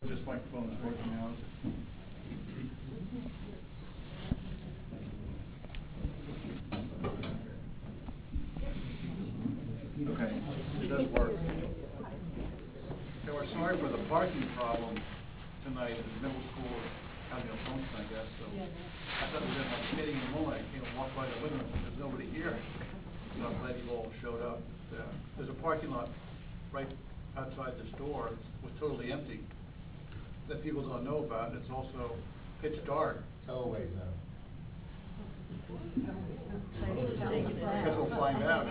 This microphone is working now. Okay, it does work. Okay, we're sorry for the parking problem tonight at the middle school having a function, I guess. So I thought we were going to have a meeting in the moment. I came and walked by the window and said, there's nobody here. So I'm glad you all showed up. There's a parking lot right outside this door. It was totally empty that people don't know about. And it's also pitch dark. Always, I guess we'll find out.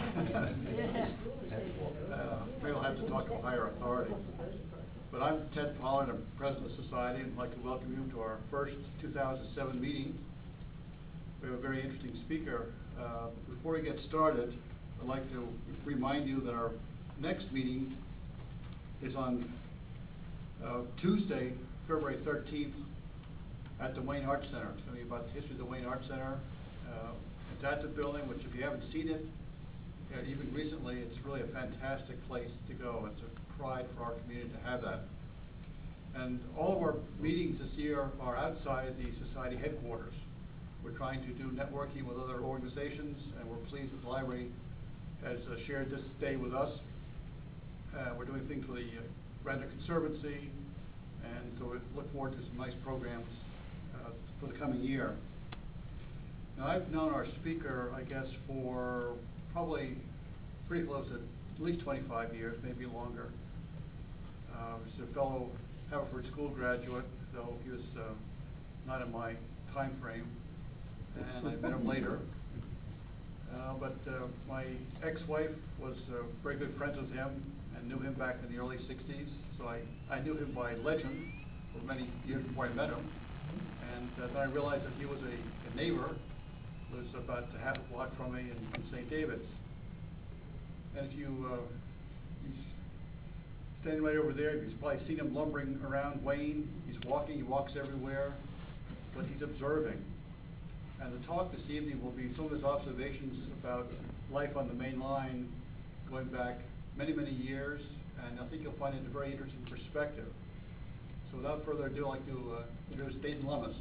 Maybe I'll have to talk to a higher authority. But I'm Ted Pollard, I'm president of the society, and I'd like to welcome you to our first 2007 meeting. We have a very interesting speaker. Before we get started, I'd like to remind you that our next meeting is on Tuesday, February 13th at the Wayne Arts Center. It's going to be about the history of the Wayne Arts Center. It's at the building, which if you haven't seen it, even recently, it's really a fantastic place to go. It's a pride for our community to have that. And all of our meetings this year are outside the society headquarters. We're trying to do networking with other organizations, and we're pleased that the library has shared this day with us. We're doing things with the Radnor Conservancy, and so we look forward to some nice programs for the coming year. Now, I've known our speaker, I guess, for probably pretty close to at least 25 years, maybe longer. He's a fellow Haverford School graduate, though he was not in my time frame, and I met him later. But my ex-wife was very good friends with him and knew him back in the early 60s. So I knew him by legend for many years before I met him. And then I realized that he was a neighbor who was about a half a block from me in St. David's. And if he's standing right over there, you've probably seen him lumbering around Wayne. He's walking, he walks everywhere, but he's observing. And the talk this evening will be some of his observations about life on the main line going back many, many years, and I think you'll find it a very interesting perspective. So without further ado, I'd like to introduce Dayton Lummis.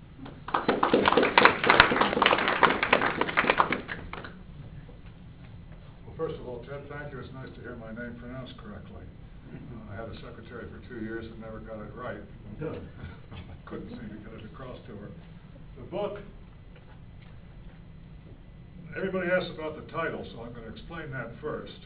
Well, first of all, Ted, thank you. It's nice to hear my name pronounced correctly. I had a secretary for 2 years and never got it right. I couldn't seem to get it across to her. The book, everybody asks about the title, so I'm going to explain that first.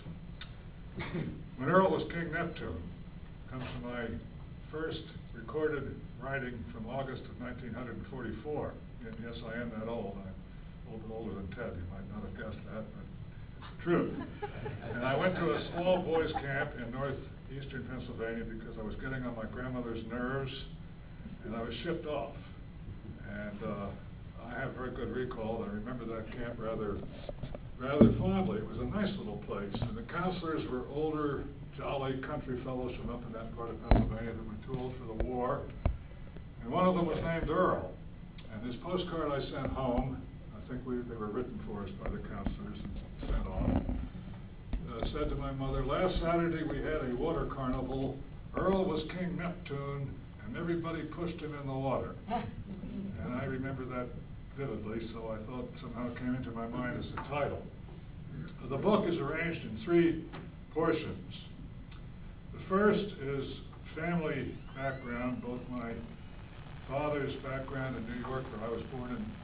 When Earl was King Neptune comes to my first recorded writing from August of 1944. And yes, I am that old. I'm a little bit older than Ted. You might not have guessed that, but it's the truth. And I went to a small boys' camp in northeastern Pennsylvania because I was getting on my grandmother's nerves, and I was shipped off. And I have very good recall. I remember that camp rather fondly. It was a nice little place, and the counselors were older, jolly country fellows from up in that part of Pennsylvania that were too old for the war. And one of them was named Earl. And this postcard I sent home, I think they were written for us by the counselors and sent off, said to my mother, last Saturday we had a water carnival. Earl was King Neptune, and everybody pushed him in the water. And I remember that vividly, so I thought somehow it came into my mind as a title. The book is arranged in 3 portions. The first is family background, both my father's background in New York, where I was born in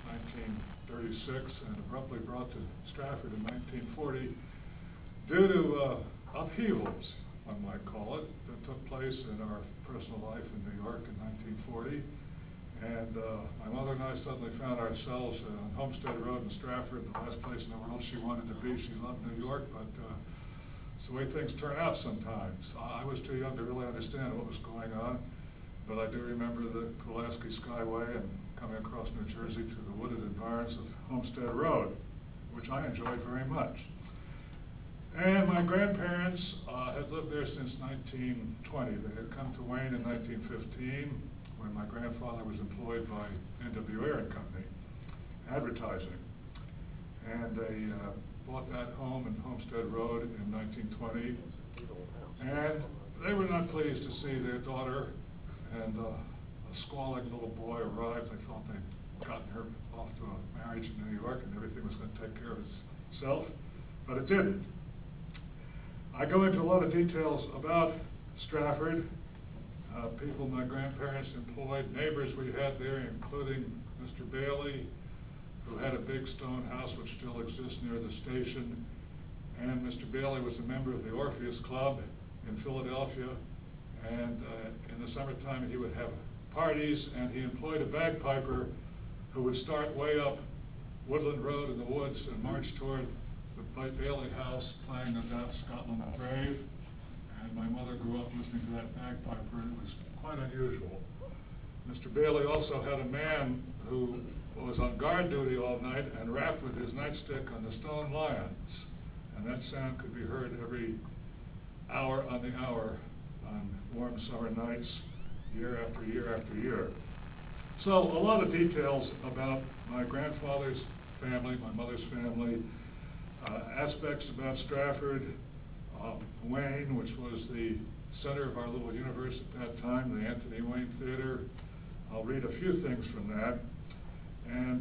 1936 and abruptly brought to Stratford in 1940 due to upheavals, one might call it, that took place in our personal life in New York in 1940. And my mother and I suddenly found ourselves on Homestead Road in Stratford, the last place in the world she wanted to be. She loved New York, but it's the way things turn out sometimes. I was too young to really understand what was going on, but I do remember the Pulaski Skyway and coming across New Jersey to the wooded environs of Homestead Road, which I enjoyed very much. And my grandparents had lived there since 1920. They had come to Wayne in 1915 when my grandfather was employed by N.W. Ayer and Company, advertising. And they bought that home in Homestead Road in 1920. And they were not pleased to see their daughter and a squalling little boy arrived. They thought they'd gotten her off to a marriage in New York and everything was going to take care of itself, but it didn't. I go into a lot of details about Stratford, people my grandparents employed, neighbors we had there, including Mr. Bailey, who had a big stone house which still exists near the station. And Mr. Bailey was a member of the Orpheus Club in Philadelphia. And in the summertime, he would have parties, and he employed a bagpiper who would start way up Woodland Road in the woods and march toward the Bailey house, playing No Doubt Scotland the Brave. And my mother grew up listening to that bagpiper, and it was quite unusual. Mr. Bailey also had a man who was on guard duty all night and rapped with his nightstick on the stone lions. And that sound could be heard every hour on the hour on warm summer nights, year after year after year. So a lot of details about my grandfather's family, my mother's family, aspects about Stratford, Wayne, which was the center of our little universe at that time, the Anthony Wayne Theater. I'll read a few things from that. And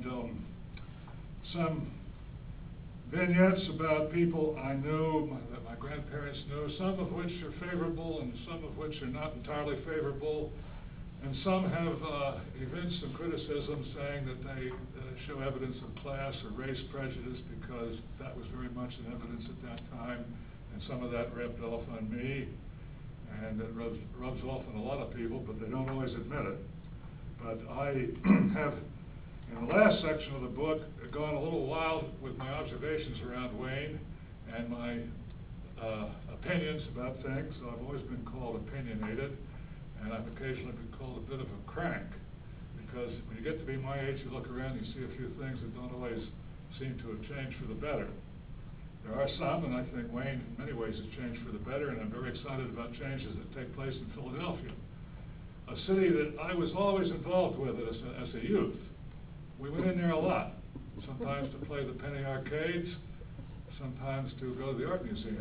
some vignettes about people I knew, that my grandparents knew, some of which are favorable and some of which are not entirely favorable. And some have events and criticism saying that they show evidence of class or race prejudice because that was very much in evidence at that time. And some of that rubbed off on me, and it rubs off on a lot of people, but they don't always admit it. But I have, in the last section of the book, gone a little wild with my observations around Wayne and my opinions about things. I've always been called opinionated, and I've occasionally been called a bit of a crank, because when you get to be my age, you look around and you see a few things that don't always seem to have changed for the better. There are some, and I think Wayne in many ways has changed for the better, and I'm very excited about changes that take place in Philadelphia, a city that I was always involved with as a youth. We went in there a lot, sometimes to play the penny arcades, sometimes to go to the art museum.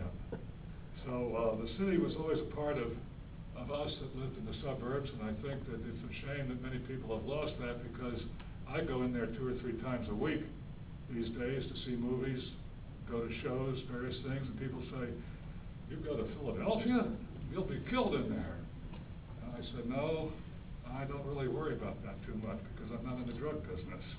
So the city was always a part of us that lived in the suburbs, and I think that it's a shame that many people have lost that, because I go in there 2 or 3 times a week these days to see movies, go to shows, various things, and people say, "You go to Philadelphia? You'll be killed in there." And I said, "No, I don't really worry about that too much because I'm not in the drug business."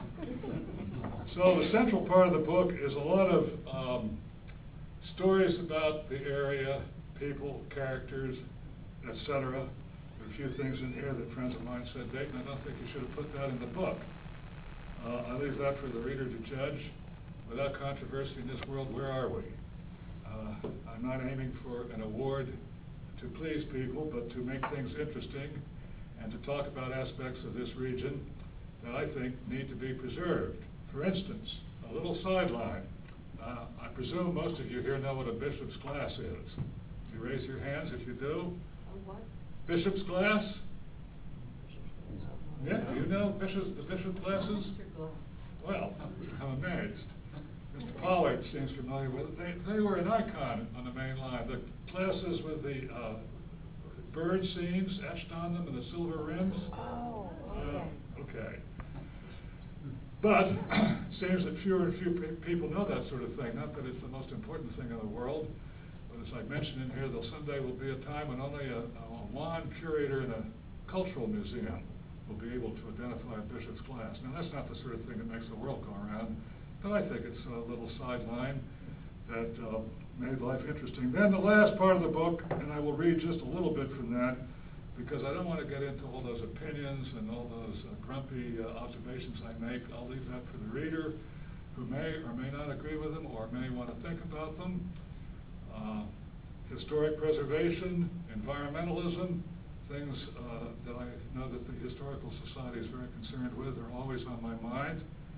So the central part of the book is a lot of stories about the area, people, characters, etc. There are a few things in here that friends of mine said, "Dayton, I don't think you should have put that in the book." I leave that for the reader to judge. Without controversy in this world, where are we? I'm not aiming for an award to please people, but to make things interesting and to talk about aspects of this region that I think need to be preserved. For instance, a little sideline. I presume most of you here know what a bishop's glass is. You raise your hands if you do. What? Bishop's glass? Yeah, do you know the bishop glasses? Well, I'm amazed. Mr. Pollard seems familiar with it. They were an icon on the main line. The glasses with the bird scenes etched on them and the silver rims. Oh, Okay. But it seems that fewer and fewer people know that sort of thing. Not that it's the most important thing in the world, but as I mentioned in here, someday will be a time when only a wand curator in a cultural museum will be able to identify a bishop's glass. Now, that's not the sort of thing that makes the world go around, but I think it's a little sideline that made life interesting. Then the last part of the book, and I will read just a little bit from that, because I don't want to get into all those opinions and all those grumpy observations I make. I'll leave that for the reader, who may or may not agree with them or may want to think about them. Historic preservation, environmentalism, things that I know that the Historical Society is very concerned with, are always on my mind.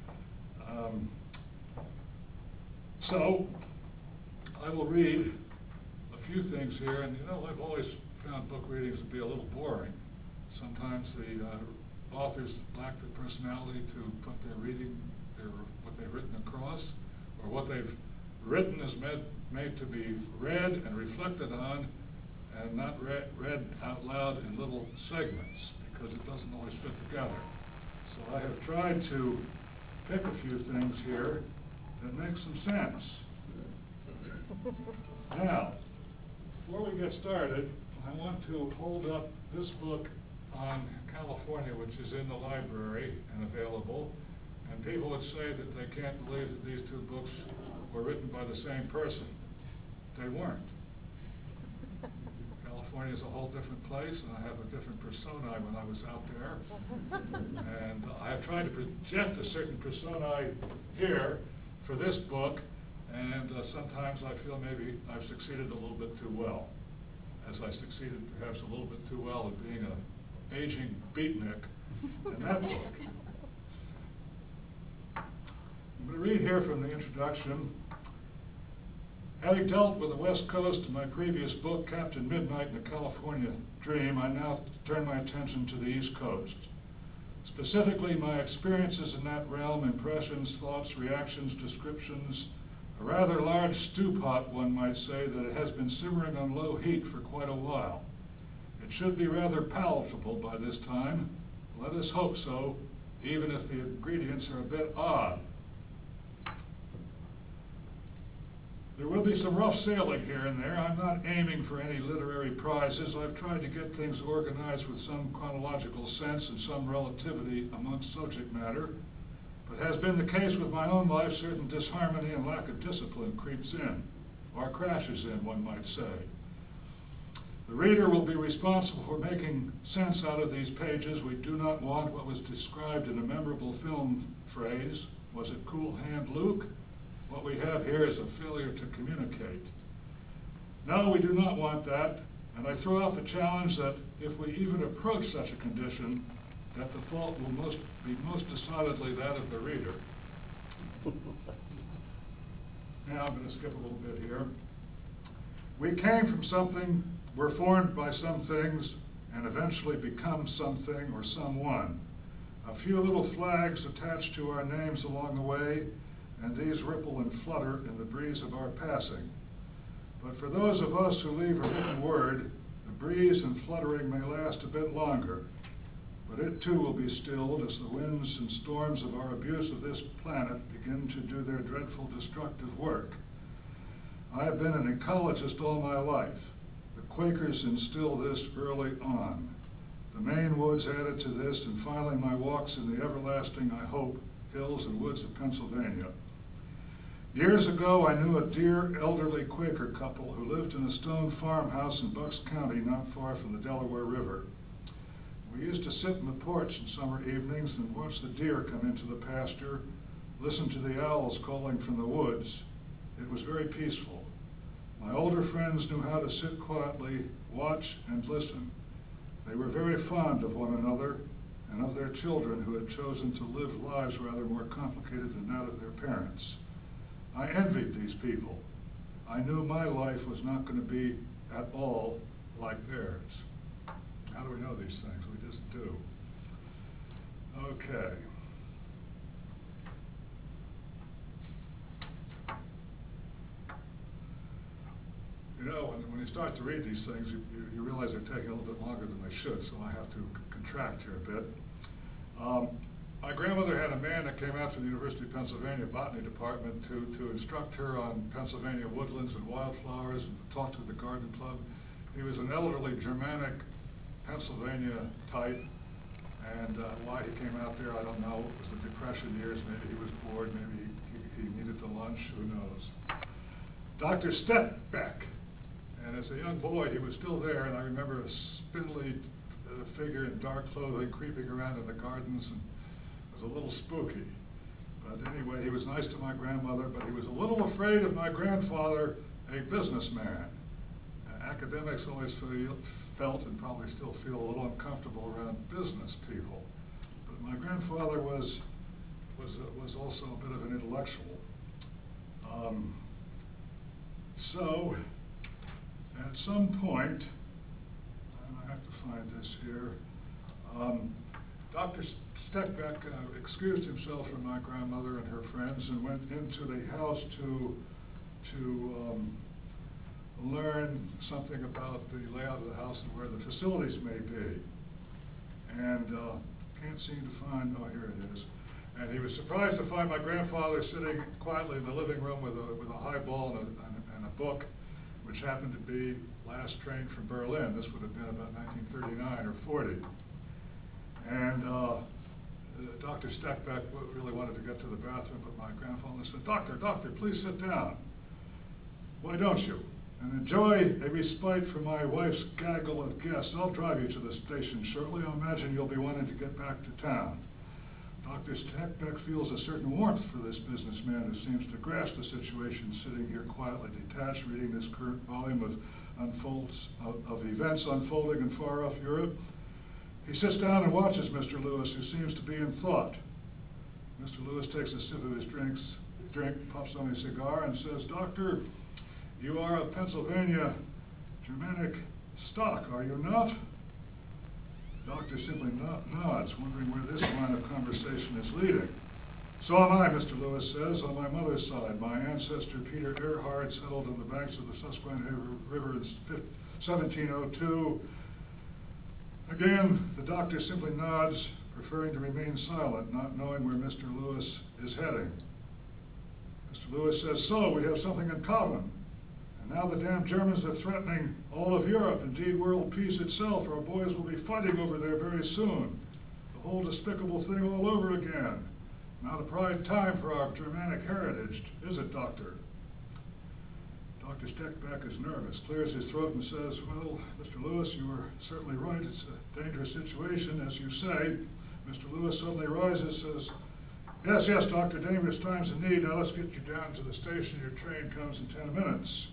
So I will read a few things here, and I've always found book readings to be a little boring. Sometimes the authors lack the personality to put their reading, what they've written across, or what they've written is made to be read and reflected on and not read out loud in little segments, because it doesn't always fit together. So I have tried to pick a few things here that make some sense. Now, before we get started, I want to hold up this book on California, which is in the library and available. And people would say that they can't believe that these two books were written by the same person. They weren't. California is a whole different place, and I have a different persona when I was out there. And I have tried to project a certain persona here for this book, and sometimes I feel maybe I've succeeded a little bit too well, as I succeeded perhaps a little bit too well at being an aging beatnik in that book. I'm going to read here from the introduction. Having dealt with the West Coast in my previous book, Captain Midnight and the California Dream, I now turn my attention to the East Coast. Specifically, my experiences in that realm, impressions, thoughts, reactions, descriptions, a rather large stew pot, one might say, that it has been simmering on low heat for quite a while. It should be rather palatable by this time. Let us hope so, even if the ingredients are a bit odd. There will be some rough sailing here and there. I'm not aiming for any literary prizes. I've tried to get things organized with some chronological sense and some relativity amongst subject matter. But as has been the case with my own life, certain disharmony and lack of discipline creeps in, or crashes in, one might say. The reader will be responsible for making sense out of these pages. We do not want what was described in a memorable film phrase. Was it Cool Hand Luke? What we have here is a failure to communicate. No, we do not want that, and I throw out the challenge that if we even approach such a condition, that the fault will be most decidedly that of the reader. Now I'm going to skip a little bit here. We came from something, were formed by some things, and eventually become something or someone. A few little flags attached to our names along the way, and these ripple and flutter in the breeze of our passing. But for those of us who leave a written word, the breeze and fluttering may last a bit longer, but it too will be stilled as the winds and storms of our abuse of this planet begin to do their dreadful destructive work. I have been an ecologist all my life. The Quakers instilled this early on. The Maine woods added to this, and finally my walks in the everlasting, I hope, hills and woods of Pennsylvania. Years ago, I knew a dear elderly Quaker couple who lived in a stone farmhouse in Bucks County, not far from the Delaware River. We used to sit in the porch in summer evenings and watch the deer come into the pasture, listen to the owls calling from the woods. It was very peaceful. My older friends knew how to sit quietly, watch, and listen. They were very fond of one another and of their children who had chosen to live lives rather more complicated than that of their parents. I envied these people. I knew my life was not going to be at all like theirs. How do we know these things? We just do. Okay. You know, when you start to read these things, you realize they're taking a little bit longer than they should, so I have to contract here a bit. My grandmother had a man that came out from the University of Pennsylvania Botany Department to instruct her on Pennsylvania woodlands and wildflowers and to talk to the garden club. He was an elderly Germanic Pennsylvania type, and why he came out there, I don't know. It was the Depression years. Maybe he was bored. Maybe he needed the lunch. Who knows? Dr. Steckbeck. And as a young boy, he was still there, and I remember a spindly figure in dark clothing creeping around in the gardens, and it was a little spooky. But anyway, he was nice to my grandmother, but he was a little afraid of my grandfather, a businessman. Academics always felt and probably still feel a little uncomfortable around business people. But my grandfather was also a bit of an intellectual. So at some point, and I have to find this here, Dr. Steckbeck excused himself from my grandmother and her friends and went into the house to learn something about the layout of the house and where the facilities may be. And can't seem to find, oh, here it is. And he was surprised to find my grandfather sitting quietly in the living room with a highball and a book, which happened to be Last Train from Berlin. This would have been about 1939 or 40. And Dr. Steckbeck really wanted to get to the bathroom, but my grandfather said, Doctor, please sit down. Why don't you? And enjoy a respite from my wife's gaggle of guests. I'll drive you to the station shortly. I imagine you'll be wanting to get back to town. Dr. Steckbeck feels a certain warmth for this businessman who seems to grasp the situation, sitting here quietly detached, reading this current volume of events unfolding in far-off Europe. He sits down and watches Mr. Lewis, who seems to be in thought. Mr. Lewis takes a sip of his drink, puffs on his cigar, and says, Doctor, you are of Pennsylvania Germanic stock, are you not? The doctor simply nods, wondering where this line of conversation is leading. So am I, Mr. Lewis says, on my mother's side. My ancestor Peter Earhart settled on the banks of the Susquehanna River in 1702. Again, the doctor simply nods, preferring to remain silent, not knowing where Mr. Lewis is heading. Mr. Lewis says, so we have something in common. And now the damn Germans are threatening all of Europe, indeed world peace itself. Our boys will be fighting over there very soon. The whole despicable thing all over again. Not a pride time for our Germanic heritage, is it, Doctor? Dr. Steckbeck is nervous, clears his throat and says, well, Mr. Lewis, you are certainly right. It's a dangerous situation, as you say. Mr. Lewis suddenly rises, says, yes, Doctor, dangerous times indeed. Now let's get you down to the station. Your train comes in 10 minutes.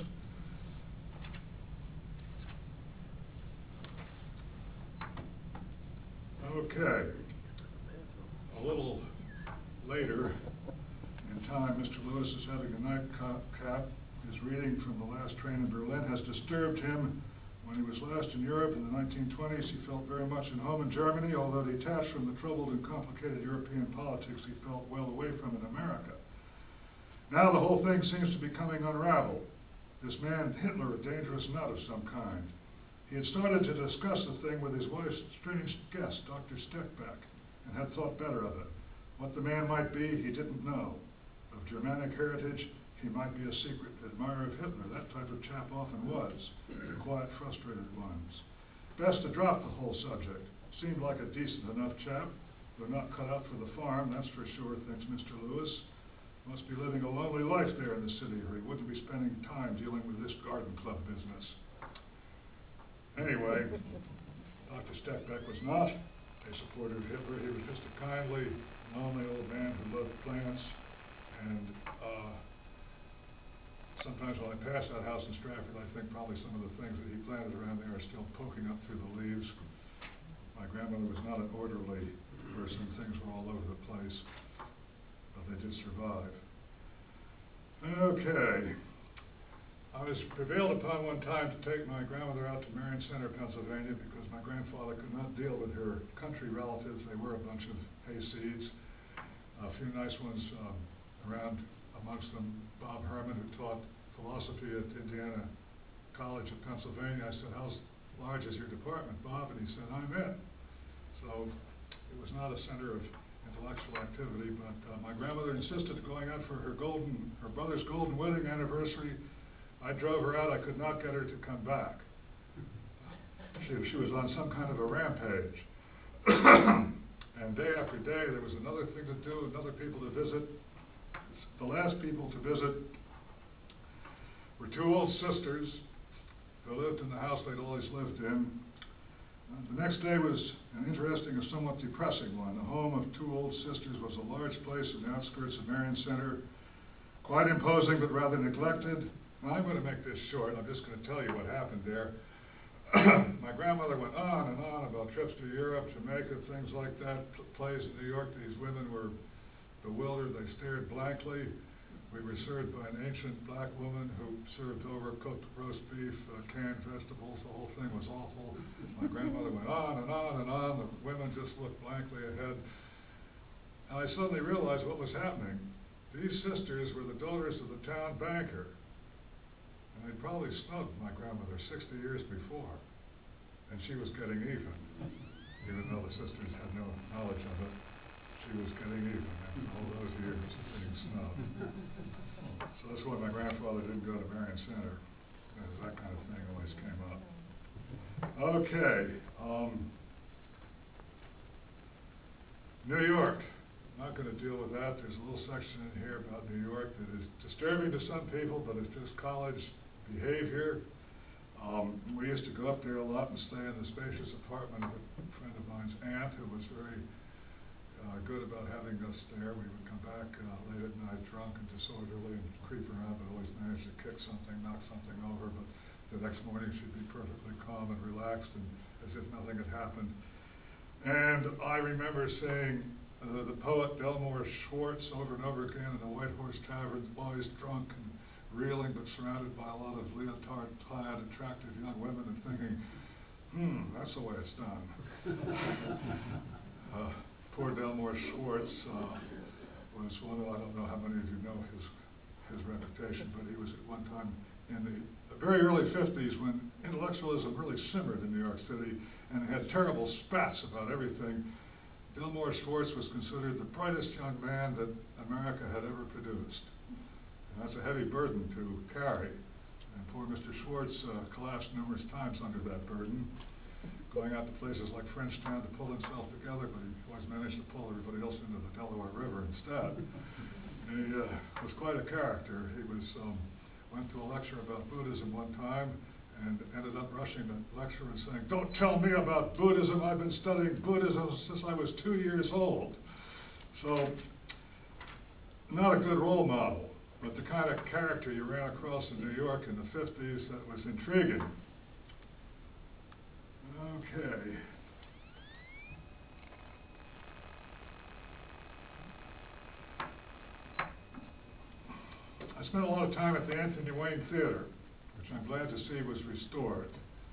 Okay. A little later in time, Mr. Lewis is having a nightcap. His reading from The Last Train in Berlin has disturbed him. When he was last in Europe in the 1920s, he felt very much at home in Germany. Although detached from the troubled and complicated European politics, he felt well away from in America. Now the whole thing seems to be coming unraveled. This man, Hitler, a dangerous nut of some kind. He had started to discuss the thing with his wife's strange guest, Dr. Steckbeck, and had thought better of it. What the man might be, he didn't know. Of Germanic heritage, he might be a secret admirer of Hitler. That type of chap often was, the quiet, frustrated ones. Best to drop the whole subject. Seemed like a decent enough chap, though not cut out for the farm, that's for sure, thinks Mr. Lewis. Must be living a lonely life there in the city, or he wouldn't be spending time dealing with this garden club business. Anyway, Dr. Steckbeck was not a supporter of Hitler. He was just a kindly, lonely old man who loved plants. And sometimes when I pass that house in Stratford, I think probably some of the things that he planted around there are still poking up through the leaves. My grandmother was not an orderly person. Things were all over the place, but they did survive. Okay. I was prevailed upon one time to take my grandmother out to Marion Center, Pennsylvania, because my grandfather could not deal with her country relatives. They were a bunch of hayseeds. A few nice ones around, amongst them Bob Herman, who taught philosophy at Indiana College of Pennsylvania. I said, how large is your department, Bob? And he said, I'm it. So it was not a center of intellectual activity, but my grandmother insisted going out for her brother's golden wedding anniversary. I drove her out. I could not get her to come back. She was on some kind of a rampage. And day after day, there was another thing to do, another people to visit. The last people to visit were two old sisters who lived in the house they'd always lived in. The next day was an interesting and somewhat depressing one. The home of two old sisters was a large place in the outskirts of Marion Center, quite imposing but rather neglected. Now, I'm going to make this short. I'm just going to tell you what happened there. My grandmother went on and on about trips to Europe, Jamaica, things like that, plays in New York. These women were bewildered. They stared blankly. We were served by an ancient black woman who served overcooked roast beef, canned vegetables. The whole thing was awful. My grandmother went on and on and on. The women just looked blankly ahead. And I suddenly realized what was happening. These sisters were the daughters of the town banker. And they'd probably snubbed my grandmother 60 years before, and she was getting even though the sisters had no knowledge of it. She was getting even after all those years of being snubbed. So that's why my grandfather didn't go to Marion Center, because that kind of thing always came up. Okay, New York. I'm not going to deal with that. There's a little section in here about New York that is disturbing to some people, but it's just college behavior. We used to go up there a lot and stay in the spacious apartment of a friend of mine's aunt who was very good about having us there. We would come back late at night drunk and disorderly and creep around, but always manage to kick something, knock something over. But the next morning she'd be perfectly calm and relaxed and as if nothing had happened. And I remember seeing the poet Delmore Schwartz over and over again in the White Horse Tavern, always drunk and reeling, but surrounded by a lot of leotard-clad, attractive young women, and thinking, that's the way it's done. Poor Delmore Schwartz was one of, I don't know how many of you know his reputation, but he was at one time in the very early 50s when intellectualism really simmered in New York City and had terrible spats about everything. Delmore Schwartz was considered the brightest young man that America had ever produced. And that's a heavy burden to carry. And poor Mr. Schwartz collapsed numerous times under that burden, going out to places like Frenchtown to pull himself together, but he always managed to pull everybody else into the Delaware River instead. He was quite a character. He was went to a lecture about Buddhism one time and ended up rushing the lecture and saying, "Don't tell me about Buddhism. I've been studying Buddhism since I was 2 years old." So, not a good role model, but the kind of character you ran across in New York in the 50s that was intriguing. Okay. I spent a lot of time at the Anthony Wayne Theater, which I'm glad to see was restored.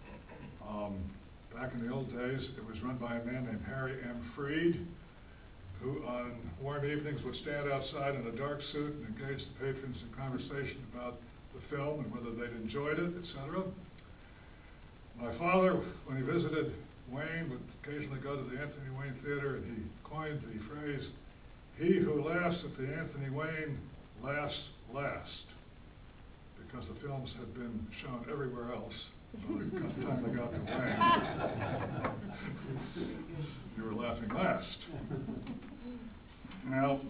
Back in the old days, it was run by a man named Harry M. Freed, who on warm evenings would stand outside in a dark suit and engage the patrons in conversation about the film and whether they'd enjoyed it, etc. My father, when he visited Wayne, would occasionally go to the Anthony Wayne Theater, and he coined the phrase, "He who laughs at the Anthony Wayne laughs last," because the films had been shown everywhere else. By the time they got to Wayne, you were laughing last. Now,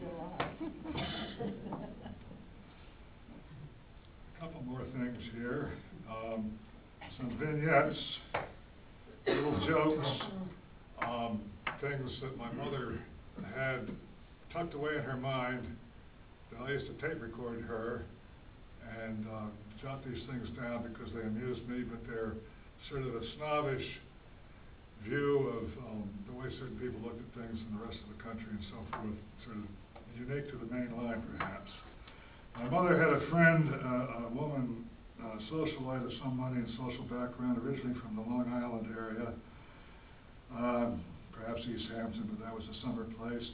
a couple more things here. Some vignettes, little jokes, things that my mother had tucked away in her mind that I used to tape record her and jot these things down because they amused me, but they're sort of a snobbish view of the way certain people looked at things in the rest of the country and so forth, sort of unique to the main line perhaps. My mother had a friend, a woman, socialite of some money and social background, originally from the Long Island area, perhaps East Hampton, but that was a summer place.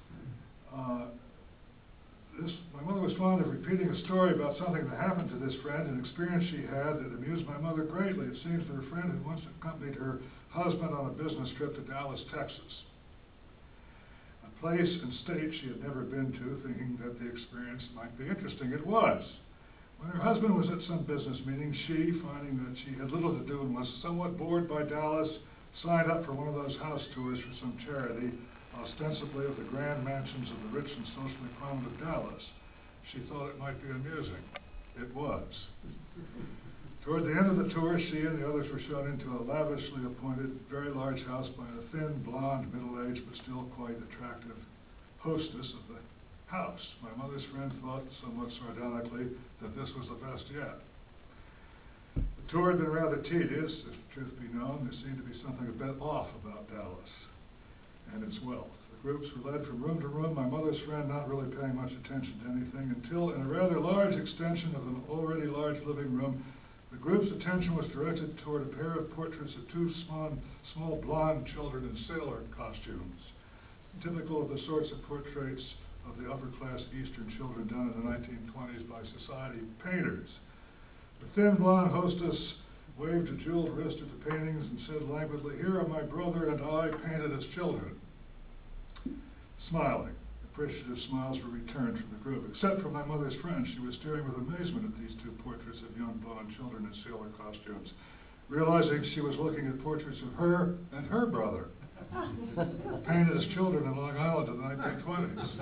My mother was fond of repeating a story about something that happened to this friend, an experience she had that amused my mother greatly. It seems that her friend had once accompanied her husband on a business trip to Dallas, Texas, a place and state she had never been to, thinking that the experience might be interesting. It was. When her husband was at some business meeting, she, finding that she had little to do and was somewhat bored by Dallas, signed up for one of those house tours for some charity, ostensibly of the grand mansions of the rich and socially prominent of Dallas. She thought it might be amusing. It was. Toward the end of the tour, she and the others were shown into a lavishly appointed, very large house by a thin, blonde, middle-aged, but still quite attractive hostess of the house. My mother's friend thought, somewhat sardonically, that this was the best yet. The tour had been rather tedious, if truth be known. There seemed to be something a bit off about Dallas and its wealth. The groups were led from room to room, my mother's friend not really paying much attention to anything, until in a rather large extension of an already large living room, the group's attention was directed toward a pair of portraits of two small blonde children in sailor costumes, typical of the sorts of portraits of the upper-class Eastern children done in the 1920s by society painters. The thin blonde hostess waved a jeweled wrist at the paintings and said languidly, "Here are my brother and I painted as children." Smiling, appreciative smiles were returned from the group. Except for my mother's friend, she was staring with amazement at these two portraits of young blonde children in sailor costumes, realizing she was looking at portraits of her and her brother, painted as children in Long Island in the 1920s.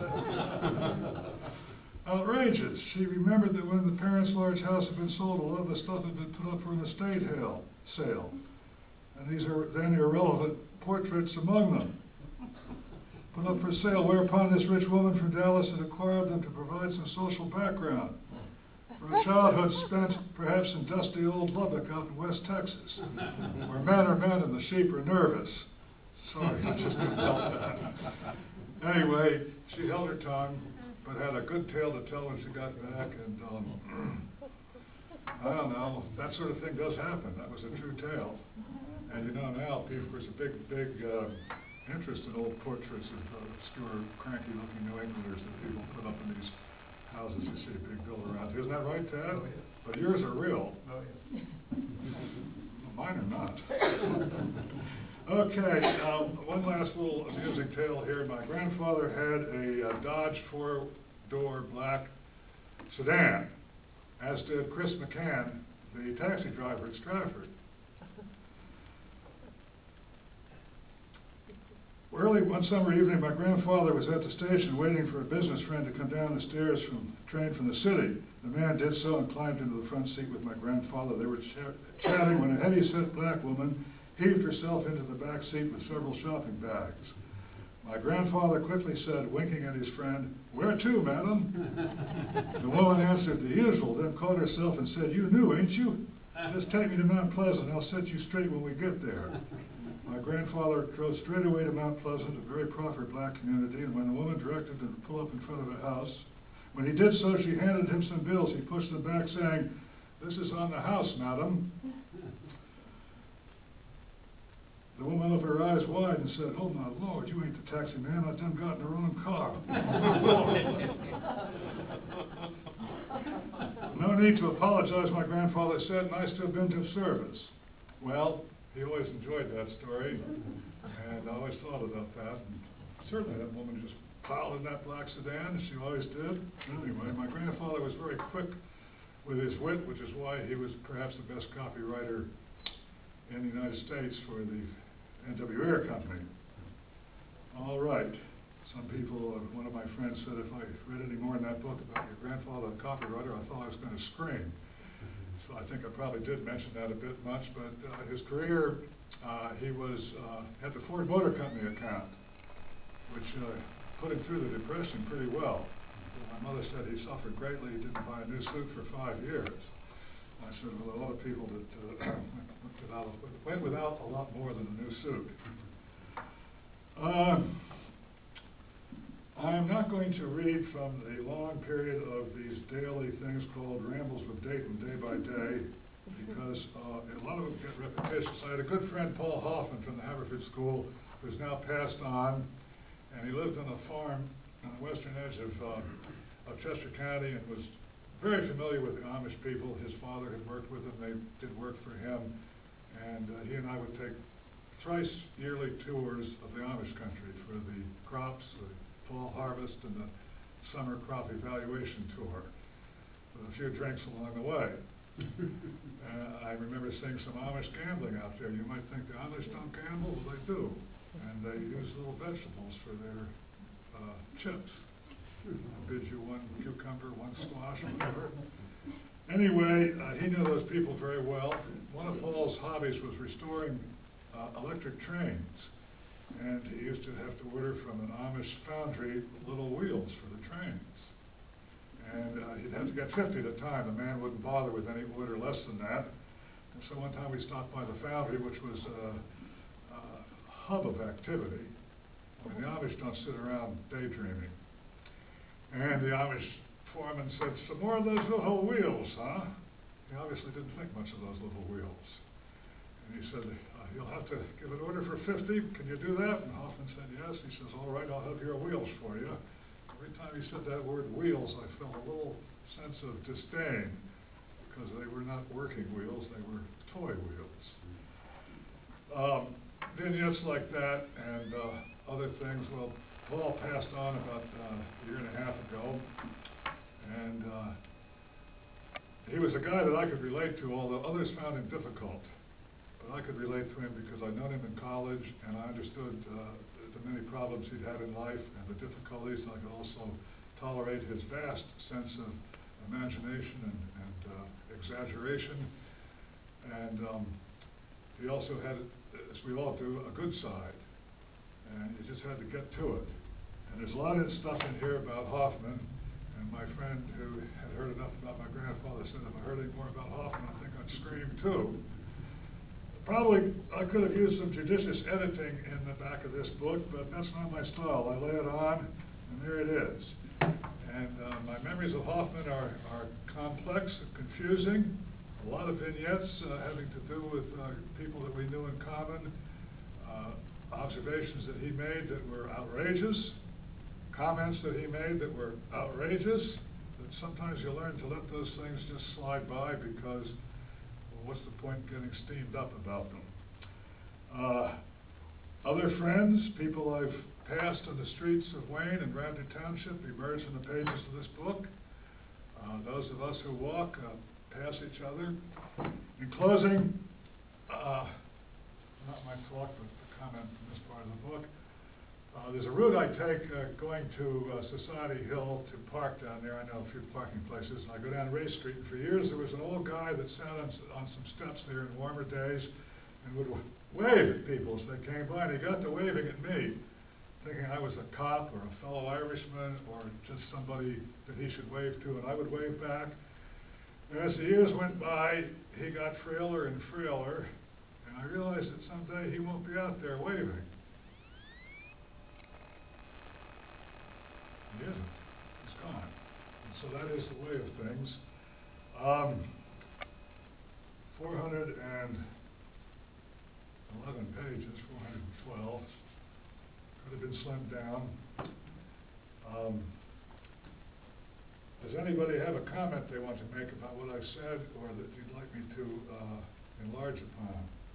Outrageous. She remembered that when the parents' large house had been sold, a lot of the stuff had been put up for an estate sale. And these are then irrelevant portraits among them. Put up for sale, whereupon this rich woman from Dallas had acquired them to provide some social background for a childhood spent perhaps in dusty old Lubbock out in West Texas, where men are men and the sheep are nervous. Sorry, I just couldn't help that. Anyway, she held her tongue, but had a good tale to tell when she got back, and I don't know, that sort of thing does happen. That was a true tale. And you know now, there's a big interest in old portraits of obscure, cranky-looking New Englanders that people put up in these houses you see being built around. Isn't that right, Ted? Oh, yes. But yours are real. Oh, yes. Mine are not. Okay, one last little amusing tale here. My grandfather had a Dodge four-door black sedan, as did Chris McCann, the taxi driver at Stratford. Early one summer evening, my grandfather was at the station waiting for a business friend to come down the stairs from the train from the city. The man did so and climbed into the front seat with my grandfather. They were chatting when a heavy-set black woman heaved herself into the back seat with several shopping bags. My grandfather quickly said, winking at his friend, "Where to, madam?" The woman answered, "The usual," then caught herself and said, "You knew, ain't you? Just take me to Mount Pleasant. I'll set you straight when we get there." My grandfather drove straight away to Mount Pleasant, a very proper black community, and when the woman directed him to pull up in front of a house, when he did so, she handed him some bills. He pushed them back, saying, "This is on the house, madam." The woman opened her eyes wide and said, "Oh, my Lord, you ain't the taxi man. I done got in the wrong car." "No need to apologize," my grandfather said. "Nice to have been of service." Well, he always enjoyed that story, and I always thought about that. And certainly that woman just piled in that black sedan, as she always did. Anyway, my grandfather was very quick with his wit, which is why he was perhaps the best copywriter in the United States for the N.W. Ayer Company. All right. Some people, one of my friends said if I read any more in that book about your grandfather, a copywriter, I thought I was going to scream. So I think I probably did mention that a bit much, but his career, he was had the Ford Motor Company account, which put him through the Depression pretty well. My mother said he suffered greatly. He didn't buy a new suit for 5 years. I said, well, a lot of people that went without a lot more than a new suit. I'm not going to read from the long period of these daily things called Rambles with Dayton Day by Day, because a lot of them get repetitious. I had a good friend, Paul Hoffman, from the Haverford School, who's now passed on, and he lived on a farm on the western edge of Chester County and was very familiar with the Amish people. His father had worked with them. They did work for him, and he and I would take thrice yearly tours of the Amish country for the crops, the fall harvest, and the summer crop evaluation tour, with a few drinks along the way. I remember seeing some Amish gambling out there. You might think the Amish don't gamble, well they do, and they use little vegetables for their chips. I bid you one cucumber, one squash, whatever. Anyway, he knew those people very well. One of Paul's hobbies was restoring electric trains. And he used to have to order from an Amish foundry little wheels for the trains. And he'd have to get 50 at a time. The man wouldn't bother with any order less than that. And so one time we stopped by the foundry, which was a hub of activity. I mean, the Amish don't sit around daydreaming. And the Amish foreman said, "Some more of those little wheels, huh?" He obviously didn't think much of those little wheels. And he said, "You'll have to give an order for 50. Can you do that?" And Hoffman said, "Yes." He says, "All right, I'll have your wheels for you." Every time he said that word wheels, I felt a little sense of disdain. because they were not working wheels, they were toy wheels. Vignettes like that and other things. Well, Paul passed on about a year and a half ago, and he was a guy that I could relate to, although others found him difficult. But I could relate to him because I'd known him in college, and I understood the many problems he'd had in life and the difficulties. I could also tolerate his vast sense of imagination and exaggeration. And he also had, as we all do, a good side. And you just had to get to it. And there's a lot of stuff in here about Hoffman. And my friend who had heard enough about my grandfather said, if I heard any more about Hoffman, I think I'd scream too. Probably I could have used some judicious editing in the back of this book, but that's not my style. I lay it on, and there it is. And my memories of Hoffman are complex and confusing. A lot of vignettes having to do with people that we knew in common, observations that he made that were outrageous, comments that he made that were outrageous, that sometimes you learn to let those things just slide by because, well, what's the point in getting steamed up about them? Other friends, people I've passed on the streets of Wayne and Radnor Township, emerge in the pages of this book. Those of us who walk pass each other. In closing, not my talk, but the comment from this part of the book. There's a route I take going to Society Hill to park down there. I know a few parking places, and I go down Ray Street. And for years, there was an old guy that sat on some steps there in warmer days and would wave at people as they came by. And he got to waving at me, thinking I was a cop or a fellow Irishman or just somebody that he should wave to, and I would wave back. And as the years went by, he got frailer and frailer, and I realized that someday he won't be out there waving. He isn't. He's gone. And so that is the way of things. 411 pages, 412. Could have been slimmed down. Does anybody have a comment they want to make about what I've said or that you'd like me to enlarge upon?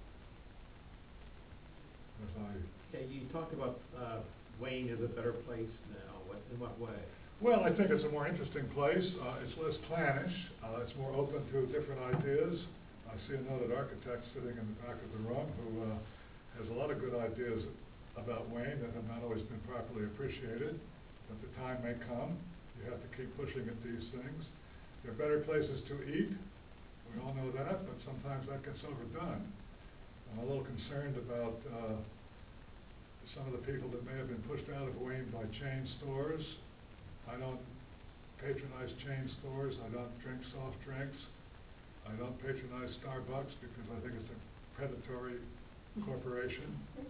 Okay, you talked about Wayne is a better place now. In what way? Well, I think it's a more interesting place. It's less clannish. It's more open to different ideas. I see a noted architect sitting in the back of the room who has a lot of good ideas about Wayne that have not always been properly appreciated, but the time may come. You have to keep pushing at these things. There are better places to eat. We all know that, but sometimes that gets overdone. I'm a little concerned about some of the people that may have been pushed out of Wayne by chain stores. I don't patronize chain stores. I don't drink soft drinks. I don't patronize Starbucks because I think it's a predatory corporation,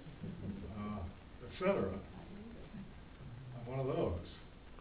etc. I'm one of those.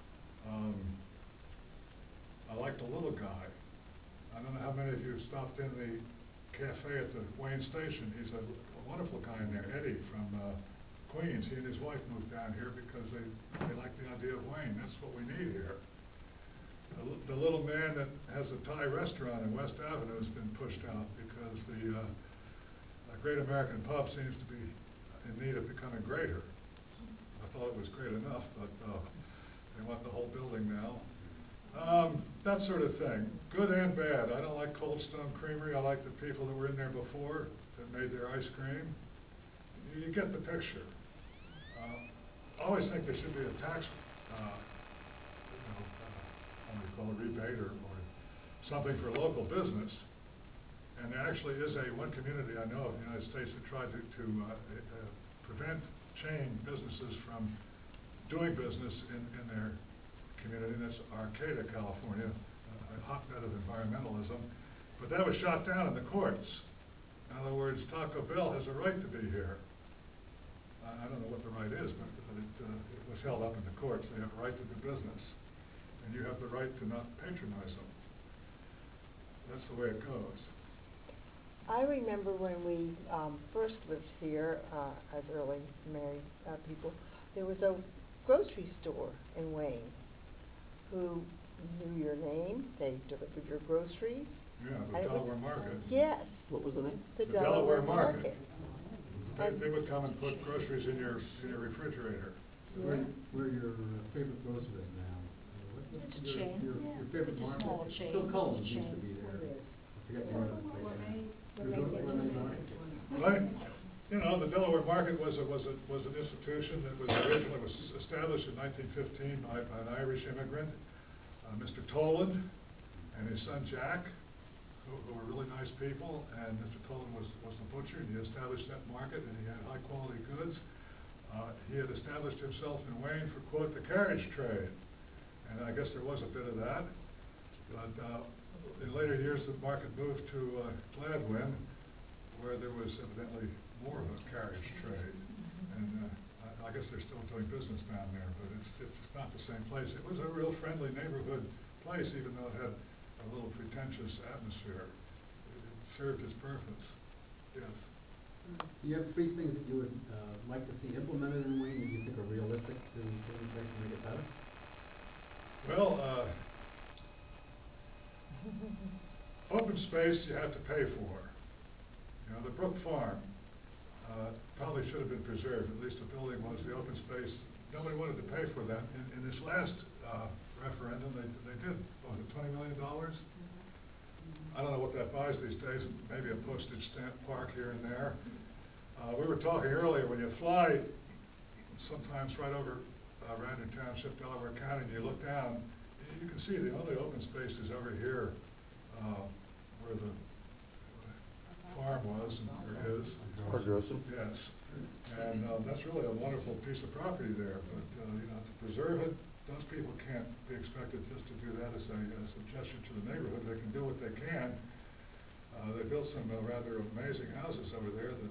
I like the little guy. I don't know how many of you have stopped in the cafe at the Wayne station. He's a wonderful guy in there, Eddie from Queens. He and his wife moved down here because they like the idea of Wayne. That's what we need here. The little man that has a Thai restaurant in West Avenue has been pushed out because the Great American Pub seems to be in need of becoming greater. I thought it was great enough, but they want the whole building now. That sort of thing, good and bad. I don't like Cold Stone Creamery. I like the people that were in there before that made their ice cream. You get the picture. I always think there should be a tax, what do you call a rebate or something for local business. And there actually is one community I know of in the United States that tried to prevent chain businesses from doing business in their community, and that's Arcata, California, a hotbed of environmentalism. But that was shot down in the courts. In other words, Taco Bell has a right to be here. I don't know what the right is, but it was held up in the courts. They have a right to do business, and you have the right to not patronize them. That's the way it goes. I remember when we first lived here as early married people, there was a grocery store in Wayne who knew your name. They delivered your groceries. Yeah, And the it was- Delaware Market. Yes, What was the name? the The Delaware Delaware Market. Market. They would come and put groceries in your refrigerator. Yeah. Where your favorite grocer is now. It's a Your- chain. Your Yeah. favorite It's a market. small chain. Phil Collins It's a used to chain. be there. I forget the name of the place now. Gourmet Gourmet Kitchen. Market. Right, you know, the Delaware Market was an institution that was originally, was established in 1915 by an Irish immigrant, Mr. Toland, and his son Jack, who were really nice people, and Mr. Toland was the butcher, and he established that market, and he had high-quality goods. He had established himself in Wayne for, quote, the carriage trade, and I guess there was a bit of that. But in later years, the market moved to Gladwin, where there was evidently more of a carriage trade. And I guess they're still doing business down there, but it's not the same place. It was a real friendly neighborhood place, even though it had a little pretentious atmosphere. It served its purpose, yes. Do you have three things that you would like to see implemented in Wayne that you think are realistic to put in place to make it better? Well, open space you have to pay for. You know, the Brook Farm probably should have been preserved, at least the building was, the open space. Nobody wanted to pay for that. In this last referendum, they did, what was it, $20 million? I don't know what that buys these days, maybe a postage stamp park here and there. We were talking earlier, when you fly sometimes right over Radnor Township, Delaware County, and you look down, you can see the only open space is over here where the farm was, and there is. Grossen. Yes, and that's really a wonderful piece of property there, but, you know, to preserve it, those people can't be expected just to do that as a gesture to the neighborhood. They can do what they can. They built some rather amazing houses over there that,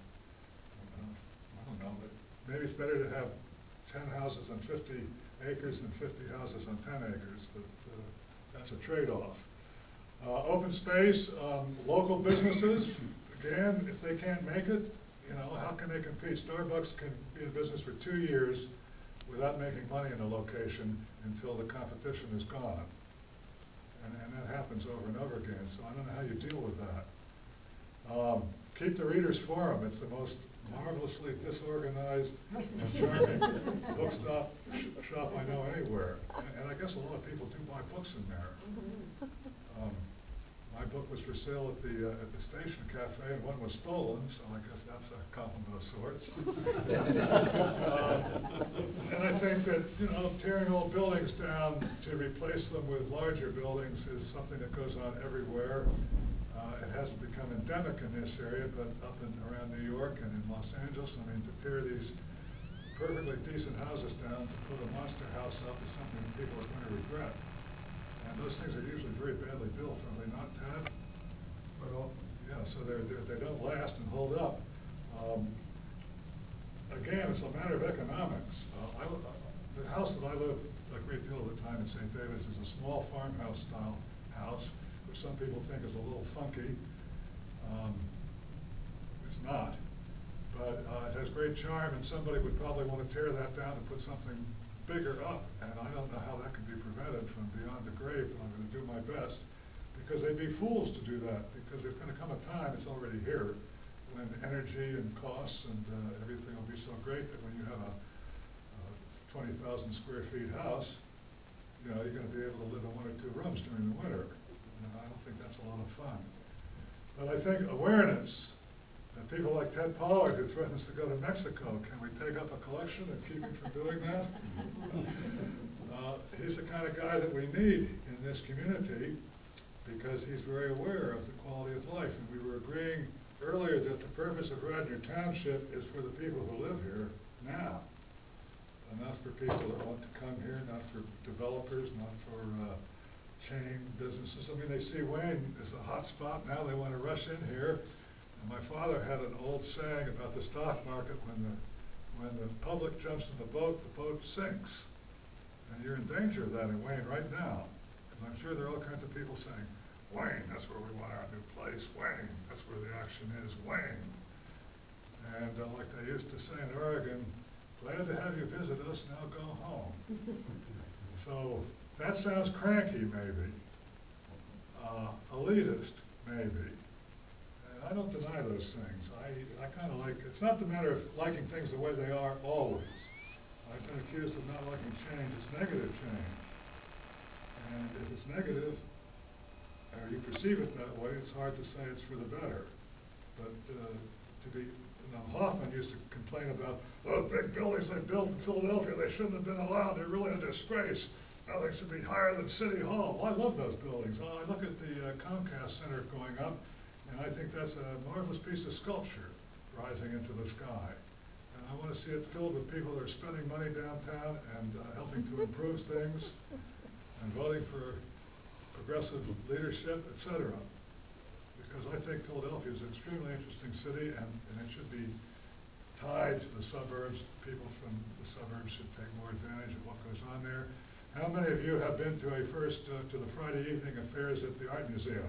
I don't know, but maybe it's better to have 10 houses on 50 acres than 50 houses on 10 acres, but that's a trade-off. Open space, local businesses, again, if they can't make it, you know, how can they compete? Starbucks can be in business for 2 years without making money in a location until the competition is gone. And that happens over and over again, so I don't know how you deal with that. Keep the Reader's Forum. It's the most marvelously disorganized and charming bookstop shop I know anywhere. And I guess a lot of people do buy books in there. My book was for sale at the Station Cafe, and one was stolen, so I guess that's a compliment of sorts. And I think that, you know, tearing old buildings down to replace them with larger buildings is something that goes on everywhere. It hasn't become endemic in this area, but up and around New York and in Los Angeles, I mean, to tear these perfectly decent houses down to put a monster house up is something that people are going to regret. And those things are usually very badly built, are they not, Ted? Well, yeah, so they don't last and hold up. Again, it's a matter of economics. The house that I live a great deal of the time in St. David's is a small farmhouse style house, which some people think is a little funky. It's not, but it has great charm, and somebody would probably want to tear that down and put something bigger up, and I don't know how that can be prevented from beyond the grave, but I'm going to do my best, because they'd be fools to do that, because there's going to come a time, it's already here, when energy and costs and everything will be so great that when you have a 20,000 square feet house, you know, you're going to be able to live in 1 or 2 rooms during the winter. And I don't think that's a lot of fun. But I think awareness, and people like Ted Pollard, who threatens to go to Mexico, can we take up a collection and keep him from doing that? He's the kind of guy that we need in this community, because he's very aware of the quality of life. And we were agreeing earlier that the purpose of Radnor Township is for the people who live here now, and not for people that want to come here, not for developers, not for chain businesses. I mean, they see Wayne as a hot spot, now they want to rush in here. And my father had an old saying about the stock market: when the public jumps in the boat sinks. And you're in danger of that in Wayne right now, because I'm sure there are all kinds of people saying, Wayne, that's where we want our new place. Wayne, that's where the action is. Wayne. And like they used to say in Oregon, glad to have you visit us, now go home. So that sounds cranky, maybe. elitist, maybe. And I don't deny those things. I kind of like, it's not the matter of liking things the way they are always. I've been accused of not liking change. It's negative change. And if it's negative, or you perceive it that way, it's hard to say it's for the better. But Hoffman used to complain about those big buildings they built in Philadelphia. They shouldn't have been allowed. They're really a disgrace. Nothing should be higher than City Hall. Well, I love those buildings. I look at the Comcast Center going up, and I think that's a marvelous piece of sculpture rising into the sky. And I want to see it filled with people that are spending money downtown and helping to improve things and voting for progressive leadership, et cetera. Because I think Philadelphia is an extremely interesting city, and it should be tied to the suburbs. People from the suburbs should take more advantage of what goes on there. How many of you have been to to the Friday evening affairs at the Art Museum?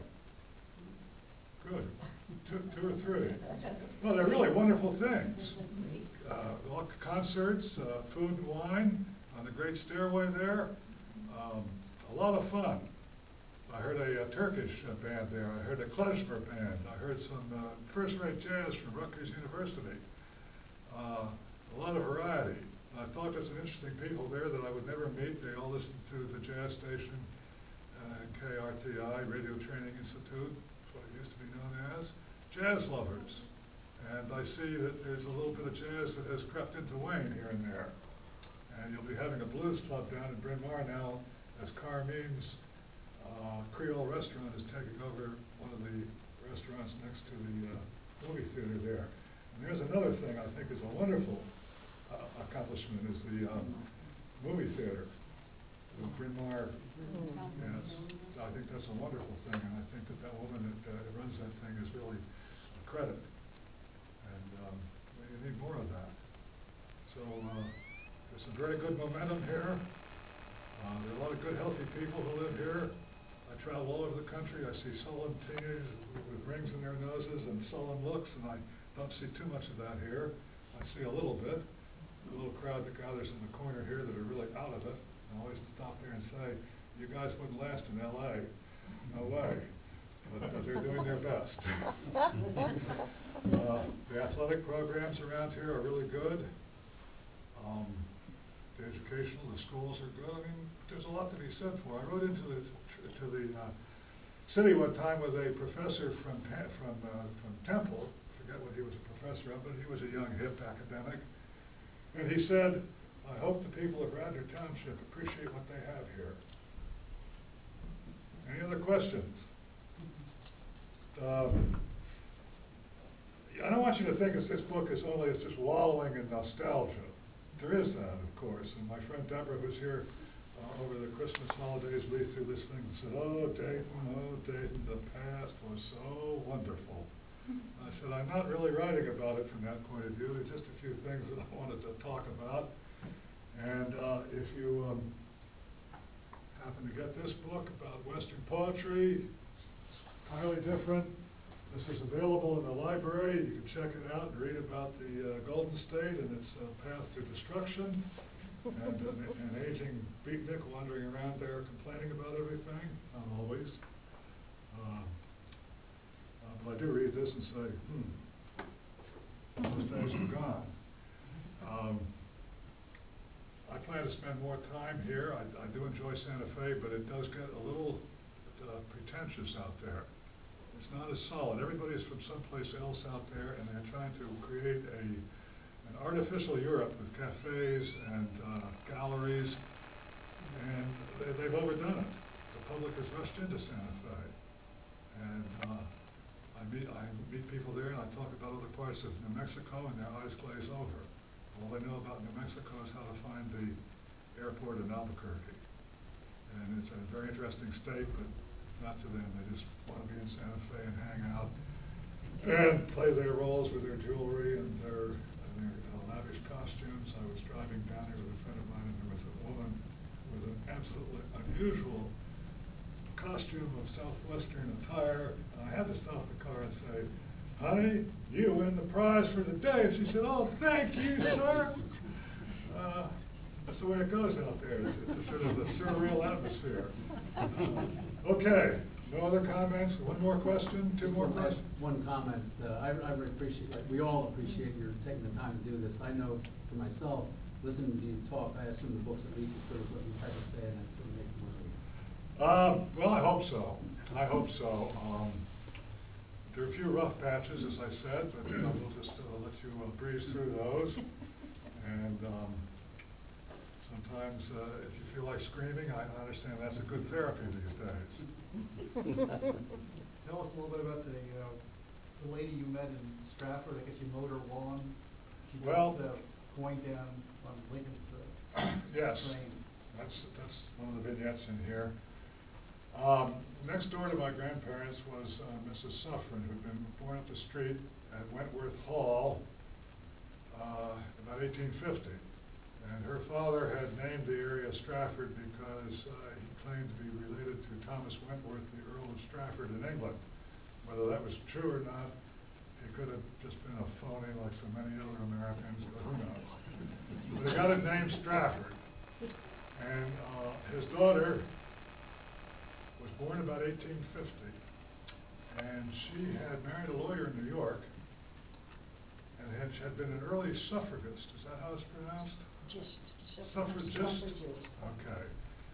Good. Two or three. Well, they're really wonderful things. All concerts, food and wine on the Great Stairway there. A lot of fun. I heard a Turkish band there. I heard a klezmer band. I heard some first-rate jazz from Rutgers University. A lot of variety. I thought there's some interesting people there that I would never meet. They all listen to the jazz station, KRTI, Radio Training Institute. That's what it used to be known as. Jazz lovers. And I see that there's a little bit of jazz that has crept into Wayne here and there. And you'll be having a blues club down in Bryn Mawr now as Carmene's Creole restaurant is taking over one of the restaurants next to the movie theater there. And there's another thing I think is a wonderful accomplishment is the movie theater. The Bryn Mawr, yes, I think that's a wonderful thing, and I think that woman that runs that thing is really a credit. And we need more of that. So there's some very good momentum here. There are a lot of good, healthy people who live here. I travel all over the country. I see sullen teenagers with rings in their noses and sullen looks, and I don't see too much of that here. I see a little bit. A little crowd that gathers in the corner here that are really out of it. I always stop there and say, you guys wouldn't last in LA. No way. But they're doing their best. The athletic programs around here are really good. The educational, the schools are good. I mean, there's a lot to be said for. I rode into the city one time with a professor from Temple. I forget what he was a professor of, but he was a young, hip academic. And he said, I hope the people of Radnor Township appreciate what they have here. Any other questions? I don't want you to think this book is it's just wallowing in nostalgia. There is that, of course. And my friend Deborah, who's here over the Christmas holidays, leafed through this thing and said, oh, Dayton, the past was so wonderful. I said, I'm not really writing about it from that point of view. There's just a few things that I wanted to talk about. And if you happen to get this book about Western poetry, it's entirely different. This is available in the library. You can check it out and read about the Golden State and its path to destruction, and an aging beatnik wandering around there complaining about everything. Not always. But I do read this and say, those days are gone. I plan to spend more time here. I do enjoy Santa Fe, but it does get a little pretentious out there. It's not as solid. Everybody's from someplace else out there, and they're trying to create an artificial Europe with cafes and galleries, and they've overdone it. The public has rushed into Santa Fe, and I meet people there, and I talk about other parts of New Mexico, and their eyes glaze over. All they know about New Mexico is how to find the airport in Albuquerque, and it's a very interesting state, but not to them. They just want to be in Santa Fe and hang out and play their roles with their jewelry and their lavish costumes. I was driving down here with a friend of mine, and there was a woman with an absolutely unusual costume of Southwestern attire. And I had to stop the car and say, honey, you win the prize for the day. And she said, oh, thank you, sir. That's the way it goes out there. It's a sort of a surreal atmosphere. Okay, No other comments? One more question? Two Just more one last- questions? One comment. I would appreciate, like, we all appreciate your taking the time to do this. I know for myself, listening to you talk, I assume the book's at least as good as what you had to say, and that's going to make me want to read. Well, I hope so. I hope so. There are a few rough patches, as I said, but we'll just let you breeze through those. And sometimes if you feel like screaming, I understand that's a good therapy these days. Tell us a little bit about the lady you met in Stratford. I guess you mowed her lawn. She Well- talked going down on Lincoln's Yes, train. that's one of the vignettes in here. Next door to my grandparents was Mrs. Suffren, who'd been born up the street at Wentworth Hall about 1850. And her father had named the area Stratford because he claimed to be related to Thomas Wentworth, the Earl of Strafford in England. Whether that was true or not, he could have just been a phony like so many other Americans, but who knows. But he got it named Stratford. And his daughter was born about 1850, and she had married a lawyer in New York, and had been an early suffragist. Is that how it's pronounced? Suffragist? Okay.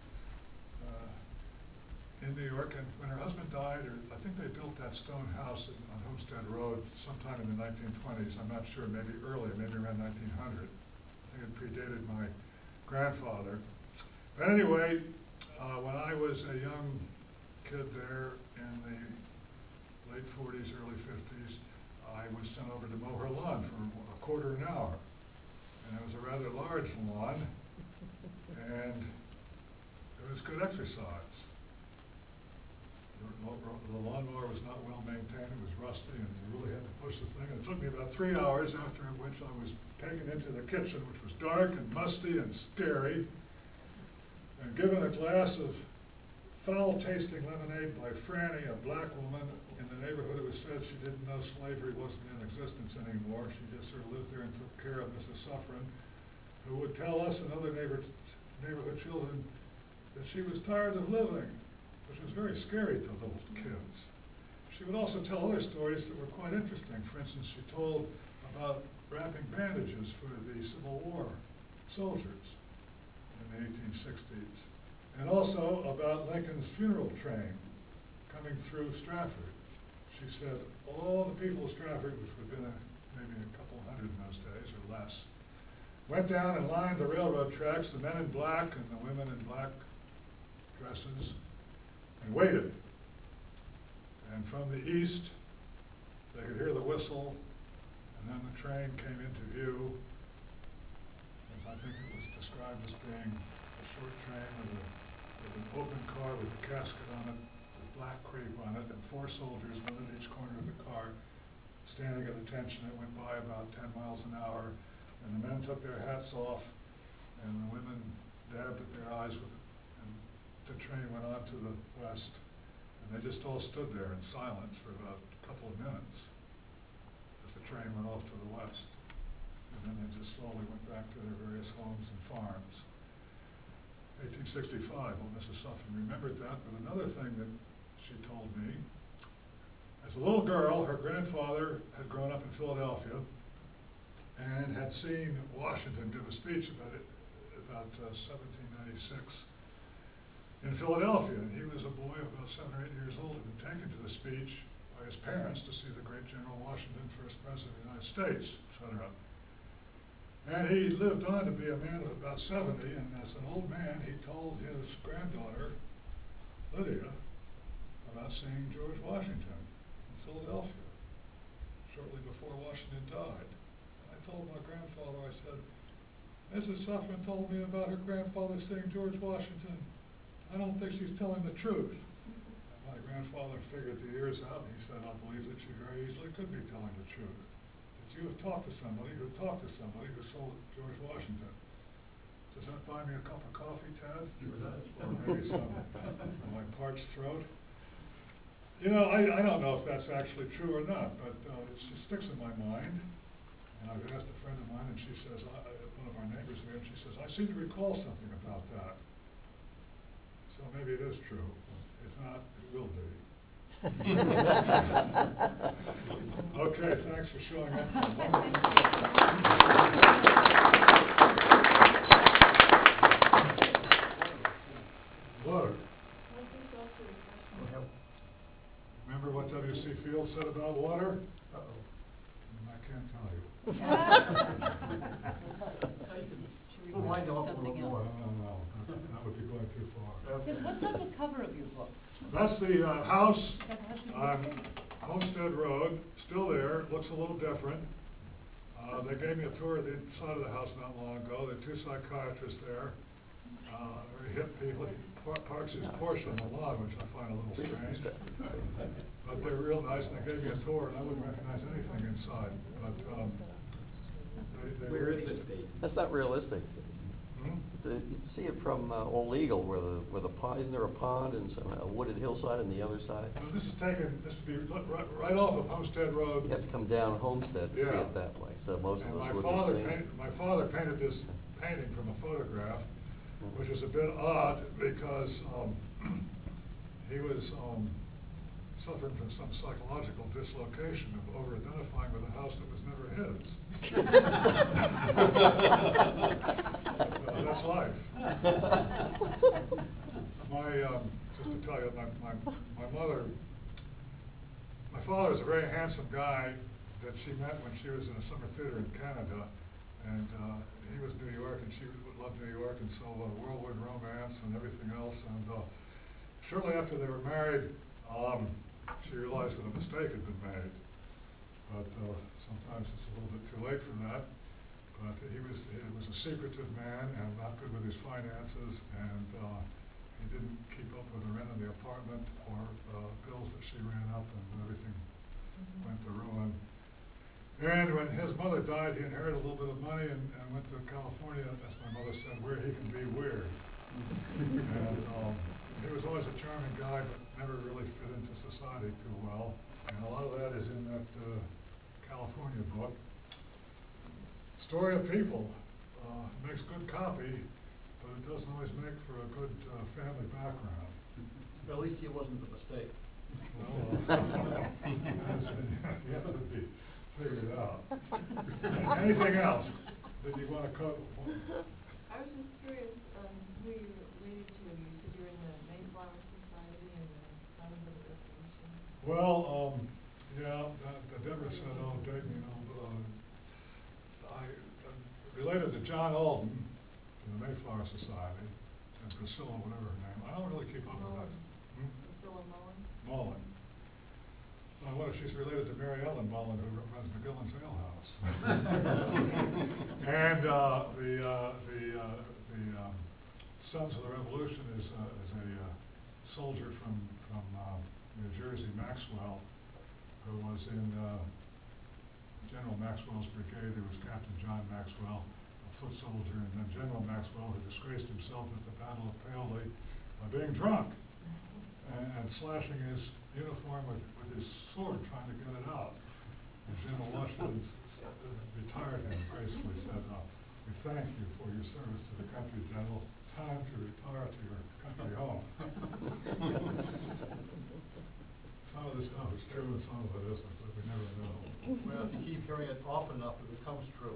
In New York, and when her husband died, or I think they built that stone house on Homestead Road sometime in the 1920s. I'm not sure, maybe earlier, maybe around 1900. I think it predated my grandfather. But anyway, when I was a young kid there in the late 40s, early 50s, I was sent over to mow her lawn for a quarter of an hour. And it was a rather large lawn, and it was good exercise. The lawnmower was not well maintained, it was rusty, and you really had to push the thing. And it took me about 3 hours, after which I was taken into the kitchen, which was dark and musty and scary, and given a glass of foul-tasting lemonade by Franny, a black woman in the neighborhood who said she didn't know slavery wasn't in existence anymore. She just sort of lived there and took care of Mrs. Suffren, who would tell us and other neighborhood children that she was tired of living, which was very scary to little kids. She would also tell other stories that were quite interesting. For instance, she told about wrapping bandages for the Civil War soldiers in the 1860s. And also about Lincoln's funeral train coming through Stratford. She said all the people of Stratford, which would have been maybe a couple hundred in those days or less, went down and lined the railroad tracks, the men in black and the women in black dresses, and waited. And from the east, they could hear the whistle, and then the train came into view. As I think it was described as being a short train with an open car with a casket on it, with black crepe on it, and 4 soldiers, one at each corner of the car, standing at attention. It went by about 10 miles an hour, and the men took their hats off, and the women dabbed at their eyes with it, and the train went on to the west. And they just all stood there in silence for about a couple of minutes as the train went off to the west. And then they just slowly went back to their various homes and farms. 1865, well, Mrs. Suffren remembered that, but another thing that she told me, as a little girl, her grandfather had grown up in Philadelphia and had seen Washington give a speech about 1796 in Philadelphia. And he was a boy about 7 or 8 years old, had been taken to the speech by his parents to see the great General Washington, first president of the United States, etc. And he lived on to be a man of about 70, and as an old man, he told his granddaughter, Lydia, about seeing George Washington in Philadelphia shortly before Washington died. And I told my grandfather, I said, Mrs. Suffren told me about her grandfather seeing George Washington. I don't think she's telling the truth. And my grandfather figured the years out, and he said, I believe that she very easily could be telling the truth. That you have talked to somebody who talked to somebody who sold George Washington. Does that buy me a cup of coffee, Ted? Sure does. Or maybe some for my parched throat? You know, I don't know if that's actually true or not, but it just sticks in my mind. And I've asked a friend of mine, and she says, one of our neighbors here, and she says, I seem to recall something about that. So maybe it is true. If not, it will be. Okay, thanks for showing up. Water. Remember what W.C. Fields said about water? Uh-oh. I can't tell you. We'll wind them up a little more. No, that would be going too far. Okay. What's on the cover of your book? That's the house That has your on picture? Homestead Road, still there, looks a little different. They gave me a tour of the inside of the house not long ago. There are two psychiatrists there, very hip people. He parks his Porsche on the lawn, which I find a little strange. But they're real nice, and they gave me a tour, and I wouldn't recognize anything inside. But they Where were- is it, Dave? That's not realistic. Hmm? You see it from Old Eagle, where the pond, isn't there a pond and a wooded hillside on the other side? Well, this would be right off of Homestead Road. You have to come down Homestead to see Yeah. it that way, so most And of us my wouldn't father see it. my father painted this painting from a photograph, which is a bit odd because he was suffering from some psychological dislocation of over-identifying with a house that was never his. That's life. Just to tell you, my father was a very handsome guy that she met when she was in a summer theater in Canada, and he was New York, and she loved New York, and so whirlwind romance and everything else. And shortly after they were married, she realized that a mistake had been made. But sometimes it's a little bit too late for that. But he was a secretive man and not good with his finances, and he didn't keep up with the rent of the apartment or bills that she ran up, and everything went to ruin. And when his mother died, he inherited a little bit of money and went to California, as my mother said, where he can be weird. And he was always a charming guy, but never really fit into society too well. And a lot of that is in that California book. Story of people makes good copy, but it doesn't always make for a good family background. At least he wasn't the mistake. Well, yet to be figured out. Anything else that you want to cover? I was just curious who you're related to. You said you're in the Mayflower Society and the Sons of the Revolution. Well, yeah, Deborah said, oh, date me, I'm related to John Alden in the Mayflower Society, and Priscilla, whatever her name. I don't really keep up with that. Priscilla Mullen. Mullen. I wonder if she's related to Mary Ellen Mullen, who runs McGillen's Ale House. And the Sons of the Revolution is a soldier from New Jersey, Maxwell, who was in General Maxwell's brigade. There was Captain John Maxwell, a foot soldier, and then General Maxwell, who disgraced himself at the Battle of Paoli by being drunk and slashing his uniform with his sword, trying to get it out. And General Washington retired him, gracefully said, we thank you for your service to the country, General. Time to retire to your country home. Some of this stuff is true and some of it isn't, but we never know. Well, if you keep hearing it often enough, it becomes true.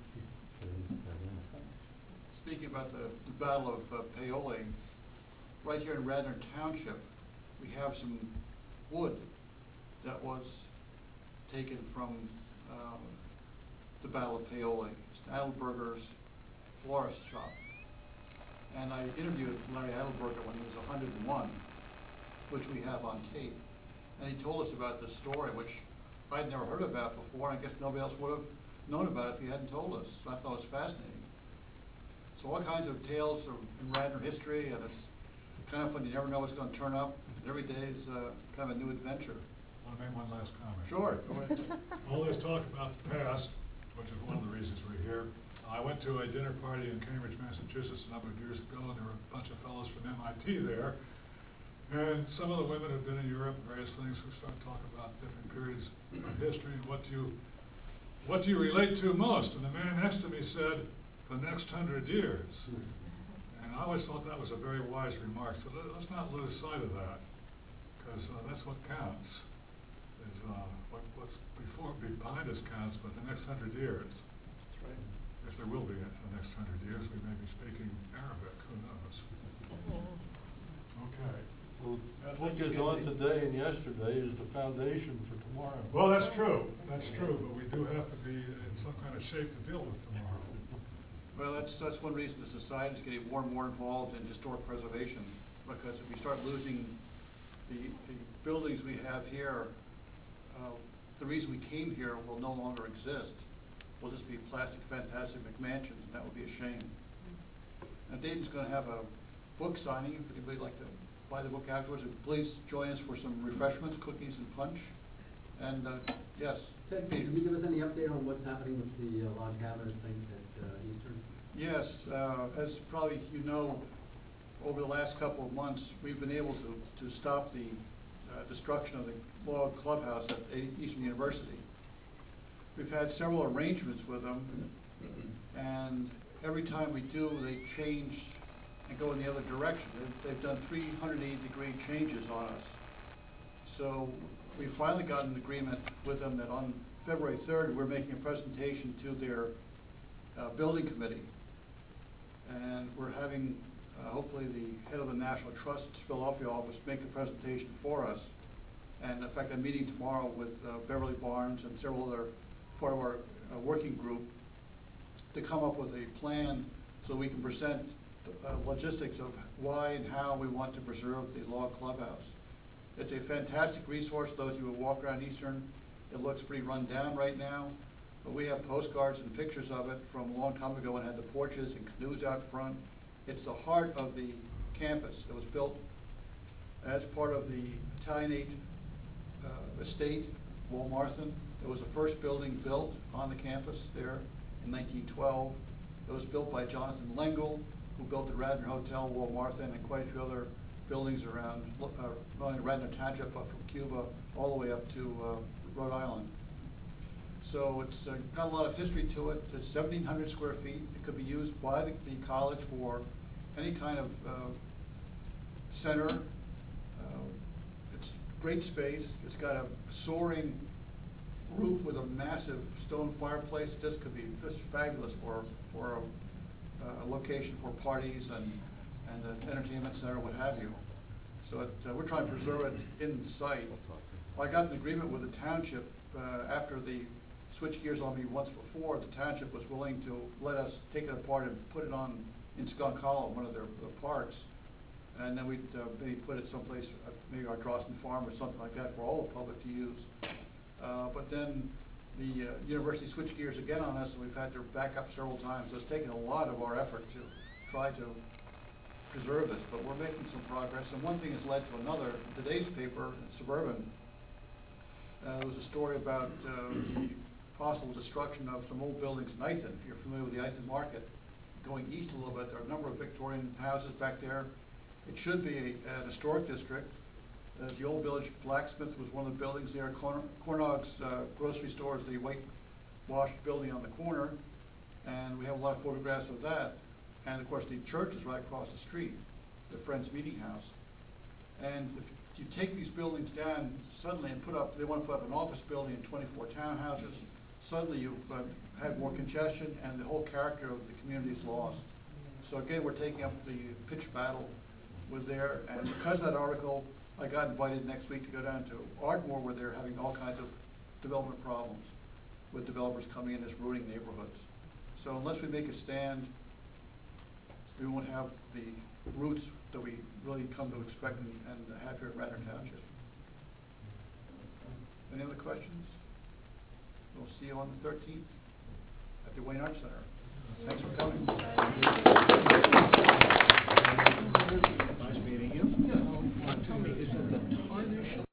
Speaking about the Battle of Paoli, right here in Radnor Township, we have some wood that was taken from the Battle of Paoli. It's Adelberger's florist shop. And I interviewed Larry Adelberger when he was 101, which we have on tape. And he told us about this story, which I'd never heard about before, and I guess nobody else would have known about it if he hadn't told us. So I thought it was fascinating. So all kinds of tales of in Radnor history, and it's kind of fun. You never know what's going to turn up. Every day is kind of a new adventure. I want to make one last comment. Sure. Go ahead. All this talk about the past, which is one of the reasons we're here. I went to a dinner party in Cambridge, Massachusetts a number of years ago, and there were a bunch of fellows from MIT there. And some of the women have been in Europe, various things, who start talking about different periods of history and what do you relate to most? And the man next to me said, the next 100 years. And I always thought that was a very wise remark. So let's not lose sight of that, because that's what counts, is what's behind us counts, but the next 100 years, That's right. if there will be the next 100 years, we may be speaking Arabic, who knows? Okay. Well, what goes on today and yesterday is the foundation for tomorrow. Well, that's true, but we do have to be in some kind of shape to deal with tomorrow. Well, that's one reason the society is getting more and more involved in historic preservation, because if we start losing the buildings we have here, the reason we came here will no longer exist. We'll just be plastic, fantastic McMansions, and that would be a shame. And Dayton's gonna have a book signing, if anybody'd like to buy the book afterwards, and please join us for some refreshments, cookies and punch. And, yes. Ted, Peter. can you give us any update on what's happening with the log cabin thing at Eastern? Yes, as probably you know, over the last couple of months, we've been able to stop the destruction of the log clubhouse at Eastern University. We've had several arrangements with them, and every time we do, they change and go in the other direction. They've done 380-degree changes on us. So we finally got an agreement with them that on February 3rd, we're making a presentation to their building committee. And we're having, hopefully, the head of the National Trust's Philadelphia office make the presentation for us. And in fact, I'm meeting tomorrow with Beverly Barnes and several other part of our working group to come up with a plan so we can present logistics of why and how we want to preserve the log clubhouse. It's a fantastic resource. Those of you who walk around Eastern, it looks pretty run down right now, but we have postcards and pictures of it from a long time ago and had the porches and canoes out front. It's the heart of the campus. It was built as part of the Italianate estate, Walmarthen. It was the first building built on the campus there in 1912. It was built by Jonathan Lengel, who built the Radnor Hotel, Walmarthen, and quite a few other buildings around, not only Radnor Township, but from Cuba all the way up to Rhode Island. So it's got a lot of history to it. It's 1,700 square feet. It could be used by the college for any kind of center. It's great space. It's got a soaring roof with a massive stone fireplace. This could be just fabulous for a location for parties and an entertainment center, what have you. So we're trying to preserve it in sight. I got an agreement with the township after the switch gears on me once before. The township was willing to let us take it apart and put it on in Skunk Hollow, one of their parks, and then we'd maybe put it someplace, maybe our Drawson Farm or something like that, for all the public to use. But then the university switched gears again on us, and we've had to back up several times. So it's taken a lot of our effort to try to preserve this, but we're making some progress. And one thing has led to another. In today's paper, Suburban, there was a story about the possible destruction of some old buildings in Ithan. If you're familiar with the Ithan Market, going east a little bit, there are a number of Victorian houses back there. It should be an historic district. The old village blacksmith was one of the buildings there. Cornog's grocery store is the whitewashed building on the corner, and we have a lot of photographs of that. And of course, the church is right across the street, the Friends Meeting House. And if you take these buildings down suddenly and they want to put up an office building and 24 townhouses, suddenly you've had more congestion and the whole character of the community is lost. So again, we're taking up the pitched battle with there, and because of that article, I got invited next week to go down to Ardmore, where they're having all kinds of development problems with developers coming in as ruining neighborhoods. So unless we make a stand, we won't have the roots that we really come to expect and have here at Radnor Township. Any other questions? We'll see you on the 13th at the Wayne Arts Center. Thanks for coming.